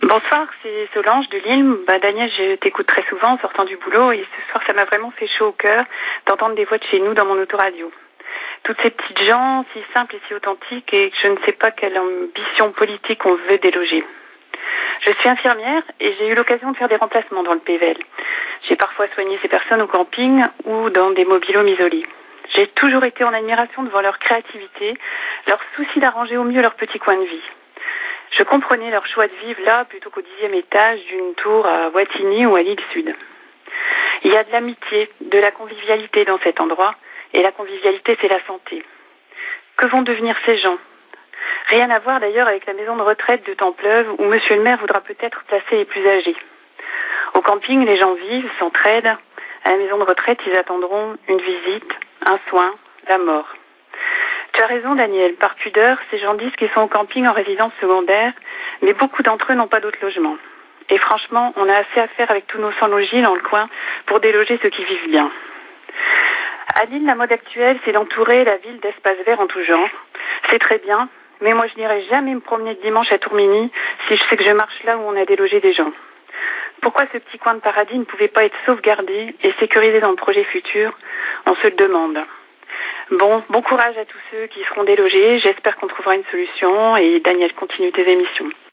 Bonsoir, c'est Solange de Lille. Daniel, je t'écoute très souvent en sortant du boulot et ce soir, ça m'a vraiment fait chaud au cœur d'entendre des voix de chez nous dans mon autoradio. Toutes ces petites gens si simples et si authentiques et que je ne sais pas quelle ambition politique on veut déloger. Je suis infirmière et j'ai eu l'occasion de faire des remplacements dans le PVL. J'ai parfois soigné ces personnes au camping ou dans des mobil-homes isolés. J'ai toujours été en admiration devant leur créativité, leur souci d'arranger au mieux leur petit coin de vie. Je comprenais leur choix de vivre là plutôt qu'au 10e étage d'une tour à Wattignies ou à l'île Sud. Il y a de l'amitié, de la convivialité dans cet endroit, et la convivialité c'est la santé. Que vont devenir ces gens ? Rien à voir d'ailleurs avec la maison de retraite de Templeuve où monsieur le maire voudra peut-être placer les plus âgés. Au camping, les gens vivent, s'entraident. À la maison de retraite, ils attendront une visite, un soin, la mort. Tu as raison, Daniel. Par pudeur, ces gens disent qu'ils sont au camping en résidence secondaire, mais beaucoup d'entre eux n'ont pas d'autre logement. Et franchement, on a assez à faire avec tous nos sans-logis dans le coin pour déloger ceux qui vivent bien. À Lille, la mode actuelle, c'est d'entourer la ville d'espaces verts en tout genre. C'est très bien, mais moi je n'irai jamais me promener le dimanche à Tourmini si je sais que je marche là où on a délogé des gens. Pourquoi ce petit coin de paradis ne pouvait pas être sauvegardé et sécurisé dans le projet futur ? On se le demande. Bon courage à tous ceux qui seront délogés. J'espère qu'on trouvera une solution et Daniel, continue tes émissions.